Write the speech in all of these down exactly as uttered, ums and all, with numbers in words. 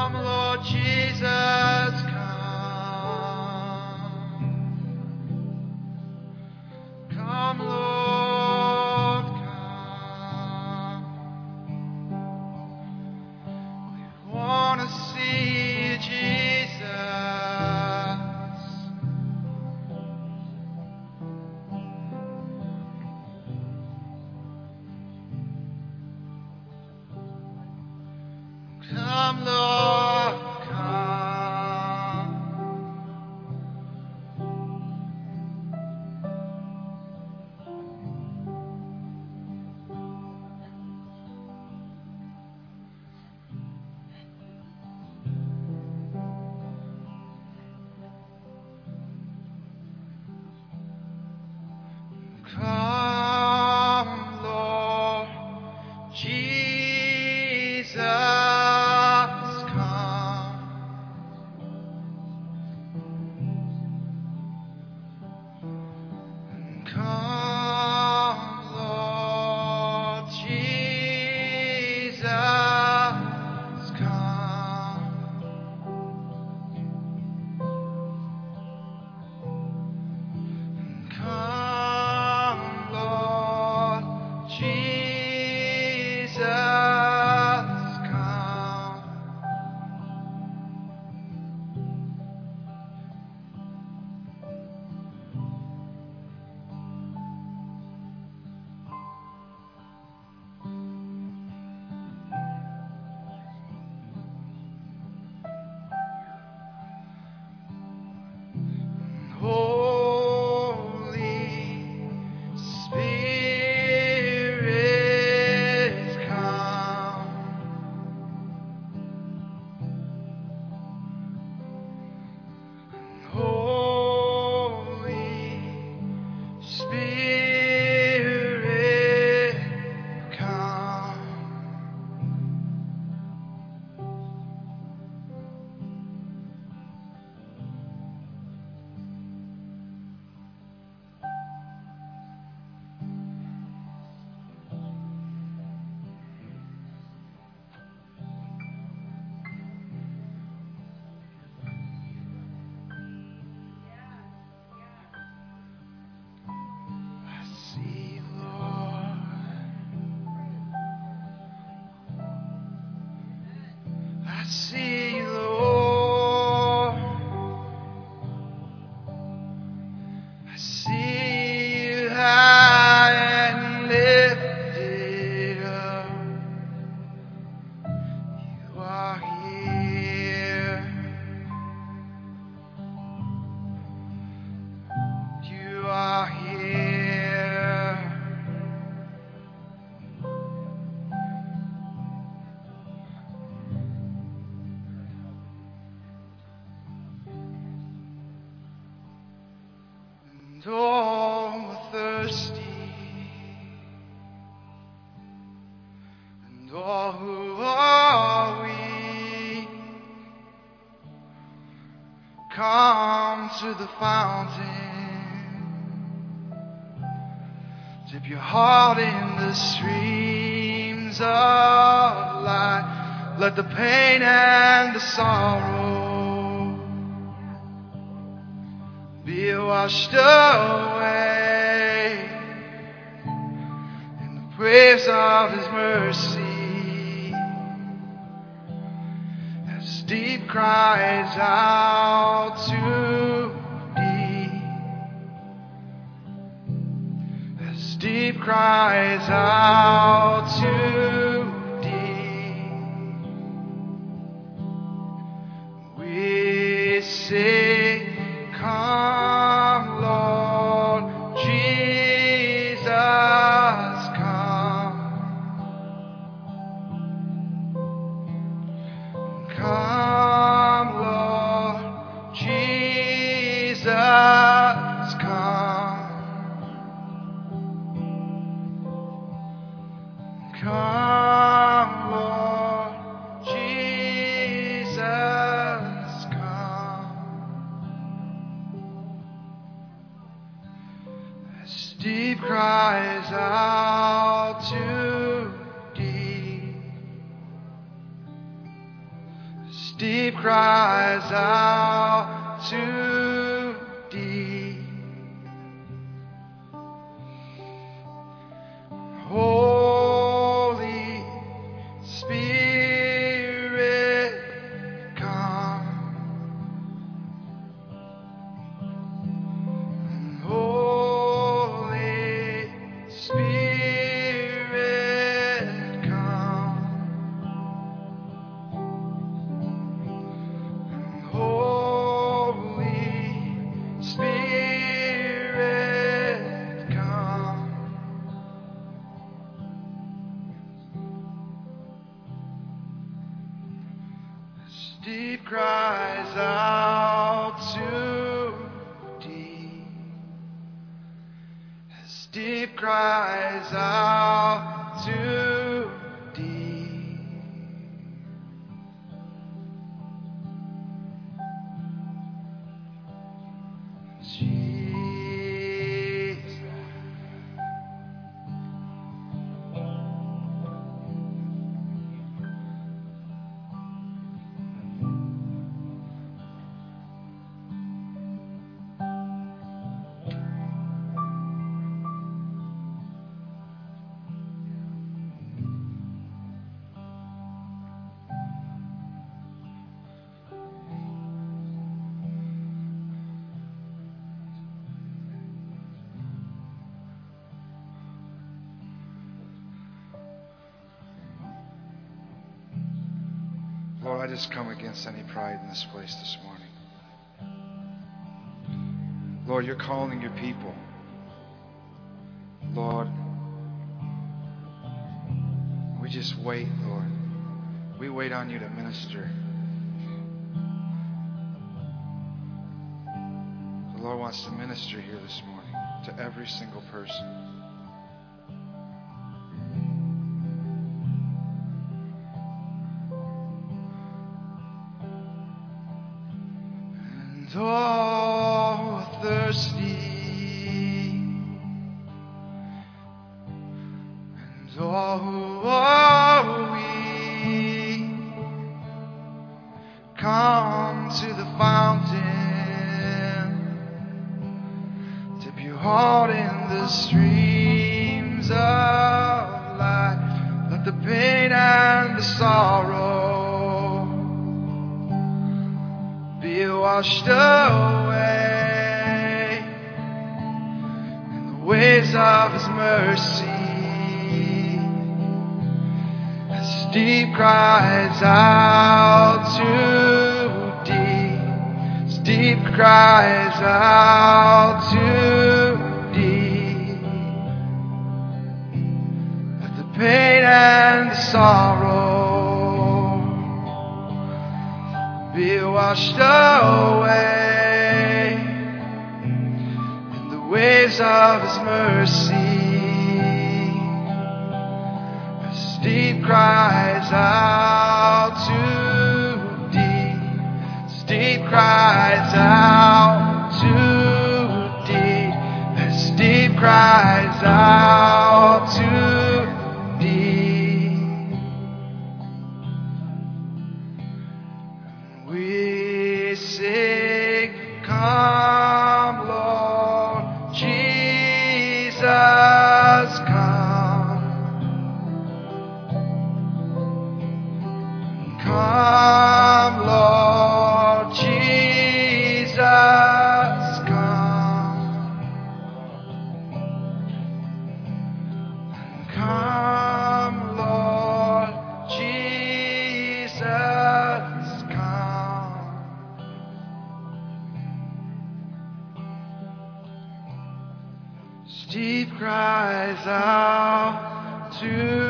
Lord Jesus, come. Come, Lord, come. We want to see you, Jesus. Come, Lord, come. Come, Lord Jesus, come. Come, Lord Jesus, come. Come, Lord Jesus, come. Holy Spirit, come. Holy Spirit, come. I see, Lord. I see, Lord. I see you high and lifted up. You are here. You are here. And all are thirsty, and all who are weak, come to the fountain. Dip your heart in the streams of light. Let the pain and the sorrow be washed away in the praise of His mercy. As deep cries out to deep, as deep cries out to deep, we say, come, Lord Jesus, come. Come, Lord Jesus, come. Come, Lord Jesus, come. As deep cries out to deep, as deep cries out to deep. Holy Spirit, come. Holy Spirit, come. Holy Spirit, come. As deep cries out to deep. As deep cries out to deep. Jesus. Lord, I just come against any pride in this place this morning. Lord, you're calling your people. Lord, we just wait, Lord. We wait on you to minister. The Lord wants to minister here this morning to every single person. And all thirsty, and all who are weak, come to the fountain, dip your heart in the streams of life. Let the pain and the sorrow be washed away in the waves of His mercy. As deep cries out to deep, as deep cries out to deep. Let the pain and the sorrow be washed away in the waves of His mercy. As deep cries out to deep, as deep cries out to deep, as deep cries out to deep. We sing, come, Lord Jesus, come. Come, Lord Jesus, come. Come, Lord Jesus, come. Deep cries out to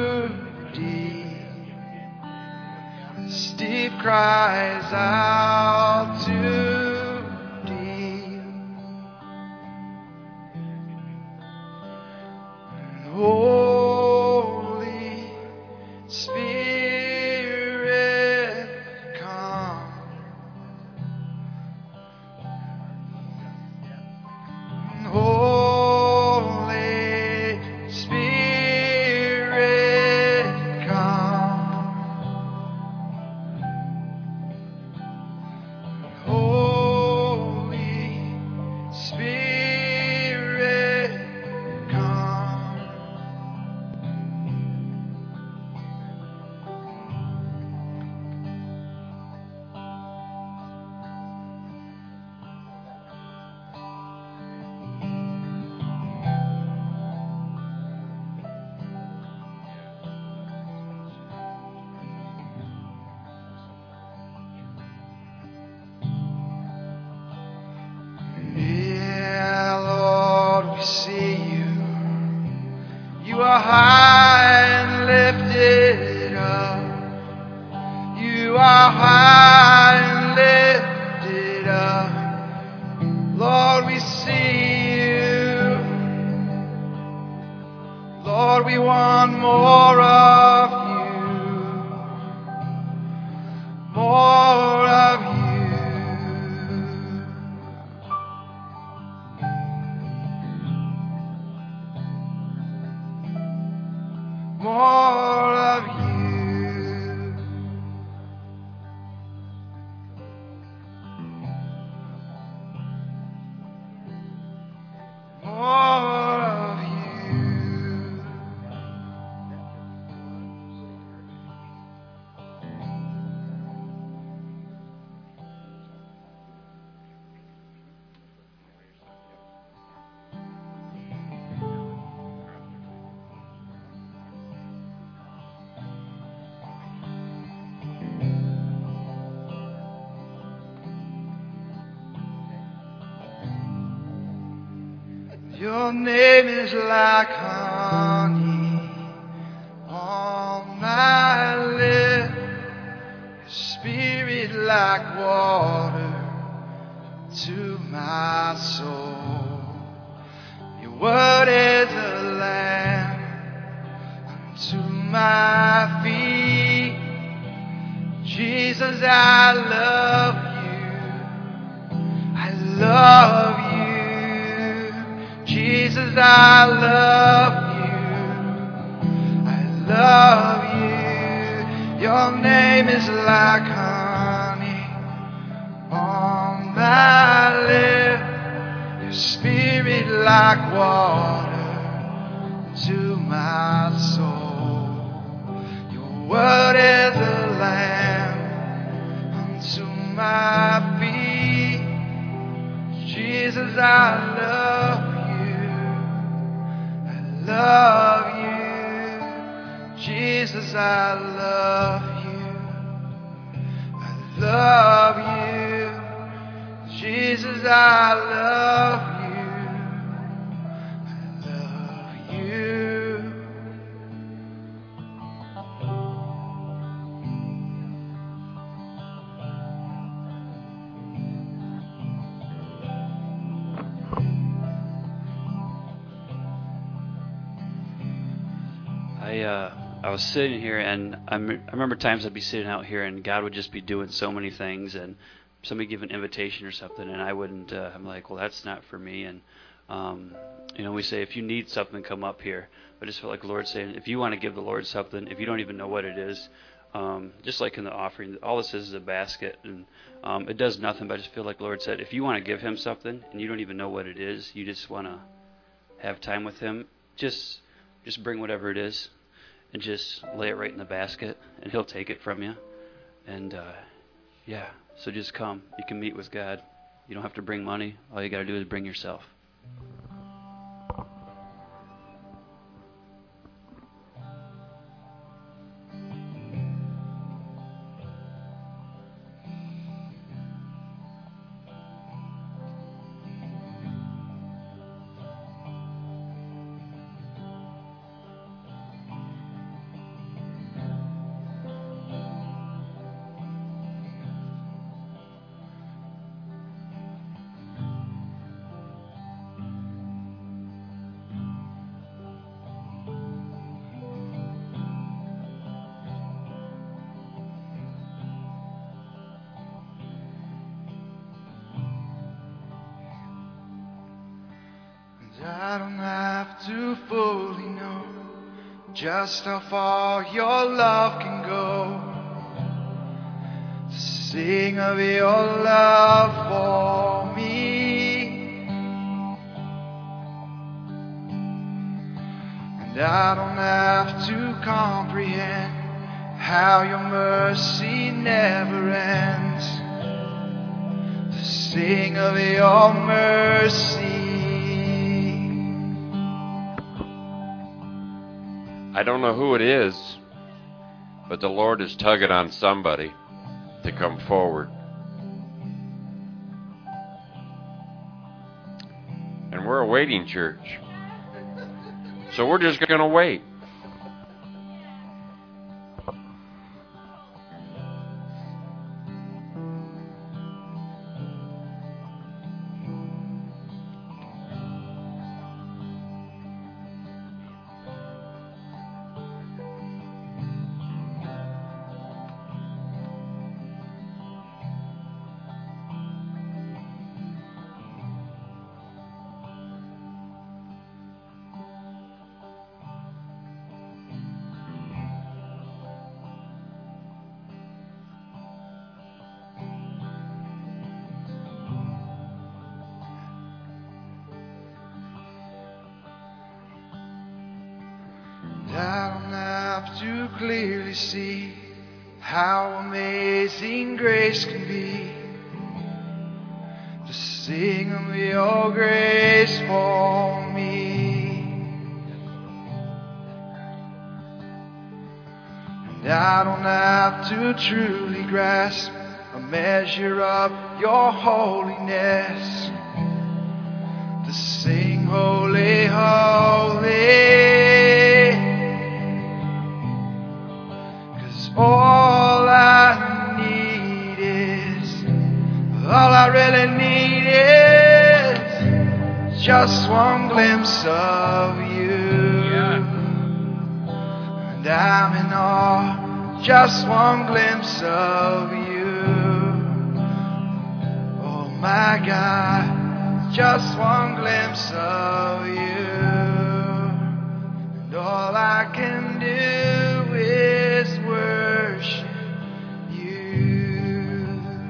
deep. Deep cries out to deep. And Holy Spirit, come. And Holy Spirit, come. Your name is like honey on my lips, Your Spirit like water to my soul. Your word is a lamp unto my feet. Jesus, I love you. I love you. Jesus, I love you. I love you. Your name is like honey on my lips, Your Spirit like water to my soul. Your word is a lamp unto my feet. Jesus, I love you. Love you, Jesus, I love you. I love you, Jesus, I love you. I love you. I uh, I was sitting here, and I'm, I remember times I'd be sitting out here, and God would just be doing so many things, and somebody give an invitation or something, and I wouldn't. Uh, I'm like, well, that's not for me. And um, you know, we say if you need something, come up here. I just felt like the Lord saying, if you want to give the Lord something, if you don't even know what it is, um, just like in the offering, all this is is a basket, and um, it does nothing. But I just feel like the Lord said, if you want to give Him something, and you don't even know what it is, you just want to have time with Him, just just bring whatever it is. And just lay it right in the basket, and He'll take it from you. And, uh, yeah, so just come. You can meet with God. You don't have to bring money. All you got to do is bring yourself. I don't have to fully know just how far your love can go to sing of your love for me. And I don't have to comprehend how your mercy never ends to sing of your mercy. I don't know who it is, but the Lord is tugging on somebody to come forward. And we're a waiting church. So we're just going to wait. I don't have to clearly see how amazing grace can be, to sing of your grace for me. And I don't have to truly grasp a measure of your holiness, to sing holy, holy. 'Cause all I need is, all I really need is just one glimpse of you. And I'm in awe, just one glimpse of you. Oh my God. Just one glimpse of you, and all I can do is worship you.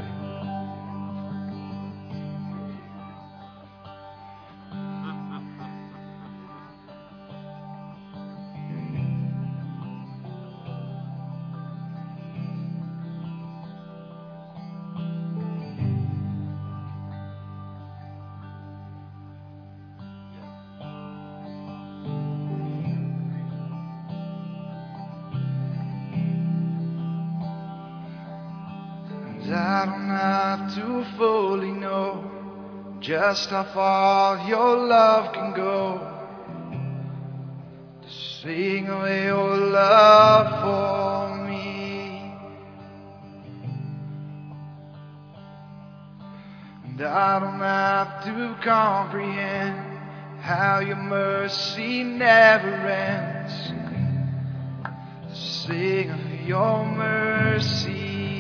I don't have to fully know just how far your love can go to sing away your love for me. And I don't have to comprehend how your mercy never ends to sing of your mercy.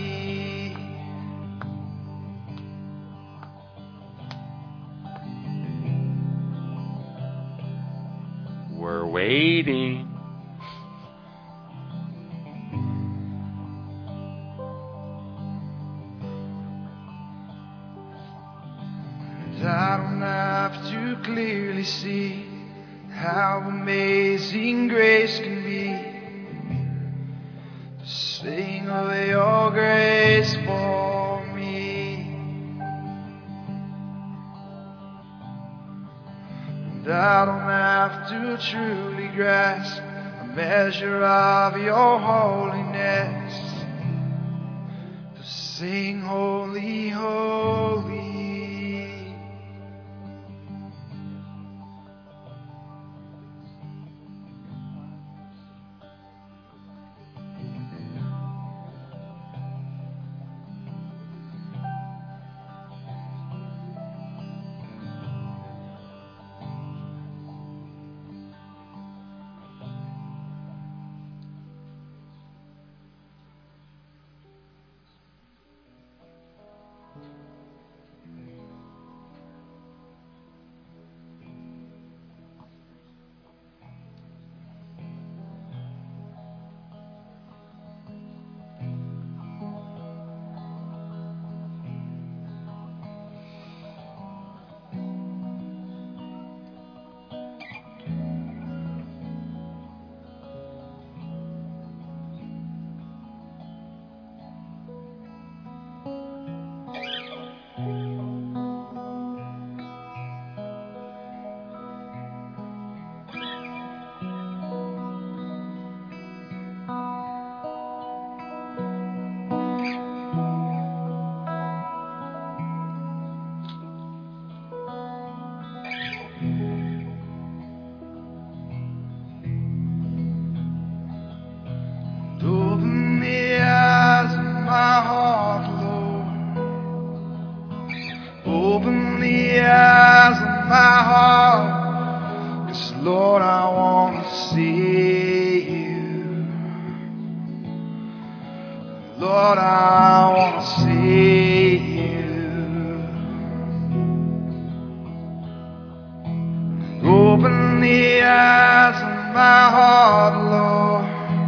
We're waiting. And I don't have to clearly see how amazing grace can be to sing of your grace for me. And I don't have to truly grasp a measure of your holiness to sing holy, holy. Open the eyes of my heart, Lord. Open the eyes of my heart, 'cause Lord, I want to see you. Lord, I want to see you. Open the eyes of my heart, Lord.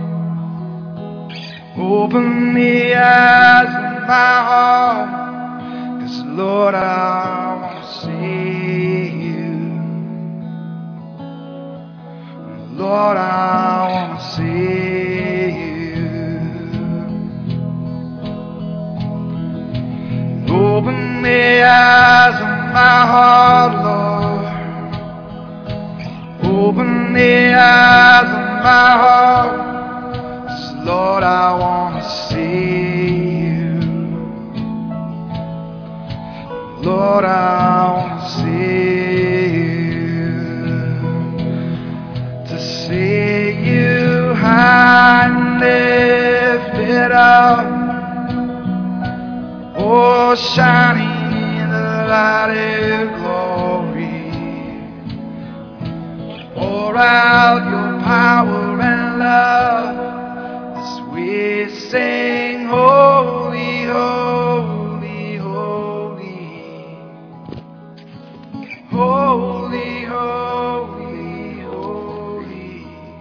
Open the eyes of my heart, 'cause Lord, I want to see you. Lord, I want to see you. Open the eyes of my heart, Lord. Open the eyes of my heart, 'cause Lord, I want to see you. Lord, I want to see you. Oh, shining in the light of glory. Pour out your power and love as we sing, holy, holy, holy. Holy, holy, holy.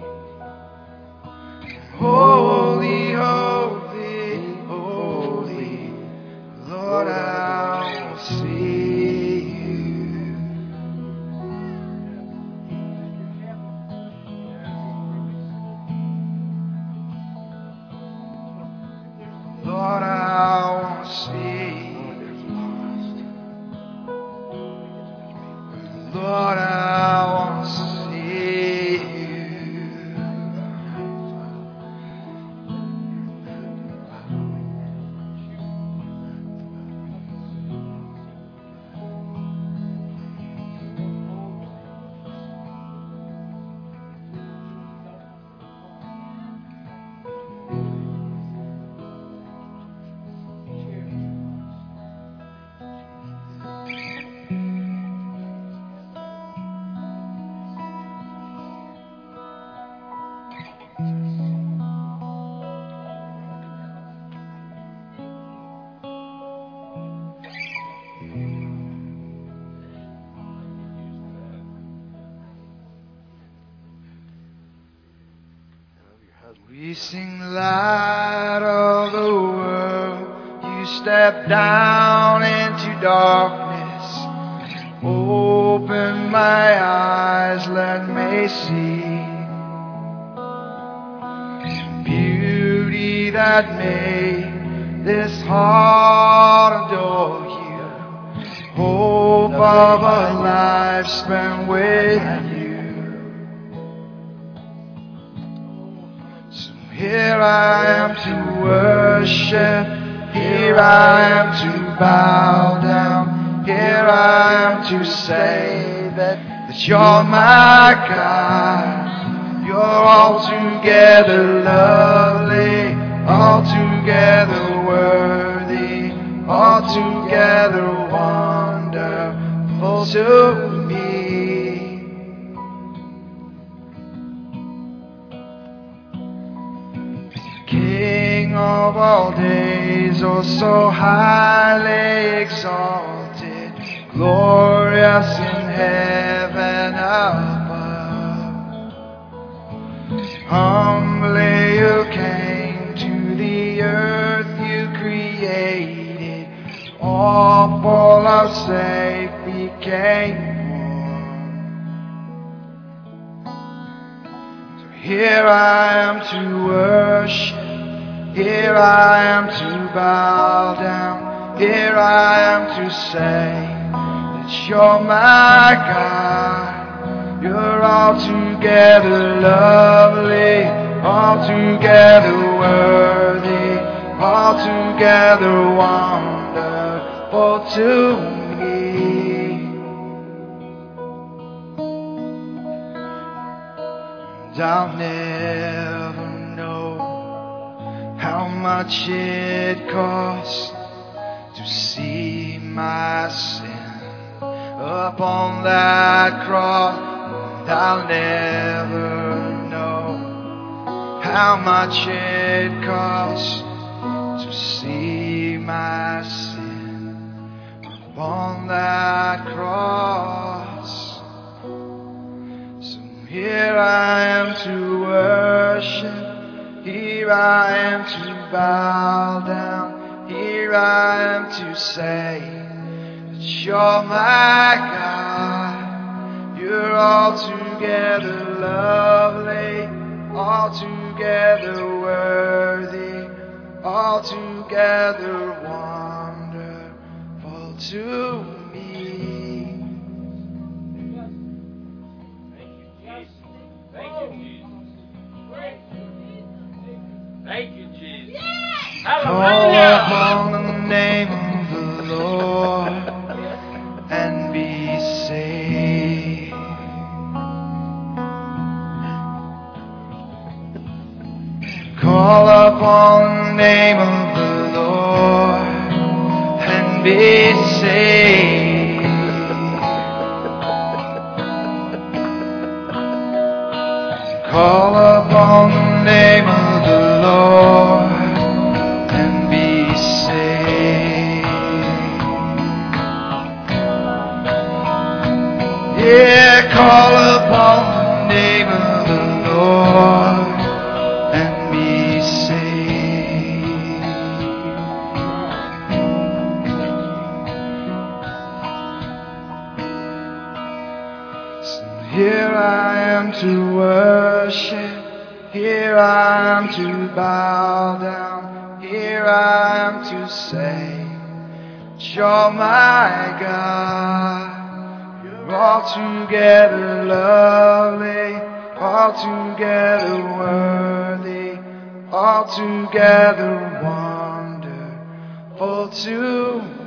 Holy, holy, holy. Lord, I will see you. Lord, I want to see you. Lord, I want to see you. We sing light of the world. You step down into darkness. Open my eyes, let me see beauty that made this heart adore you. Hope of a life spent with you. Here I am to worship, here I am to bow down, here I am to say that, that you're my God. You're altogether lovely, altogether worthy, altogether wonderful to me. King of all days, oh so highly exalted, glorious in heaven above. Humbly you came to the earth you created, all for our sake became born. So here I am to worship, here I am to bow down, here I am to say that you're my God. You're altogether lovely, altogether worthy, altogether wonderful to me. And I'll never know how much it costs to see my sin upon that cross. And I'll never know how much it costs to see my sin upon that cross. So here I am to worship, here I am to bow down, here I am to say that you're my God. You're altogether lovely, altogether worthy, altogether wonderful to me. Thank you, Jesus. Call upon the name of the Lord and be saved. Call upon the name of the Lord and be be saved. Call upon the name of the Lord and be saved. Yeah, call upon the name of the Lord and be saved. So here I am to worship. Here I am to bow down. Here I am to say, you're my God. You're altogether lovely, altogether worthy, altogether wonderful to